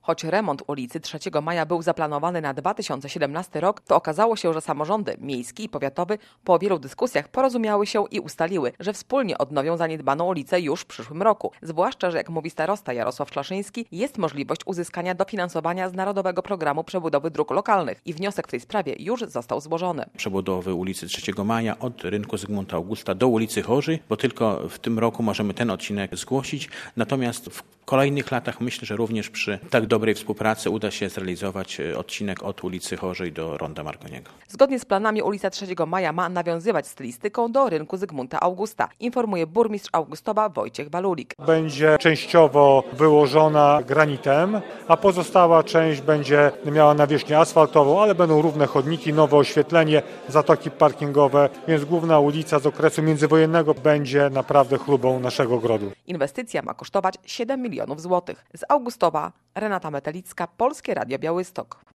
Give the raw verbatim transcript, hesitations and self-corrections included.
Choć remont ulicy trzeciego Maja był zaplanowany na dwa tysiące siedemnasty rok, to okazało się, że samorządy miejski i powiatowy po wielu dyskusjach porozumiały się i ustaliły, że wspólnie odnowią zaniedbaną ulicę już w przyszłym roku. Zwłaszcza, że jak mówi starosta Jarosław Czlaszyński, jest możliwość uzyskania dofinansowania z Narodowego Programu Przebudowy Dróg Lokalnych i wniosek w tej sprawie już został złożony. Przebudowy ulicy trzeciego Maja od rynku Zygmunta Augusta do ulicy Chorzej, bo tylko w tym roku możemy ten odcinek zgłosić. Natomiast w kolejnych latach myślę, że również przy tak dobrej współpracy uda się zrealizować odcinek od ulicy Chorzej do Ronda Marconiego. Zgodnie z planami ulica trzeciego Maja ma nawiązywać stylistyką do rynku Zygmunta Augusta, informuje burmistrz Augustowa Wojciech Walulik. Będzie częściowo wyłożona granitem, a pozostała część będzie miała nawierzchnię asfaltową, ale będą równe chodniki, nowe oświetlenie, zatoki parkingowe, więc główna ulica z okresu międzywojennego będzie naprawdę chlubą naszego ogrodu. Inwestycja ma kosztować siedem milionów złotych. Z Augustowa Renata Metelicka, Polskie Radio Białystok.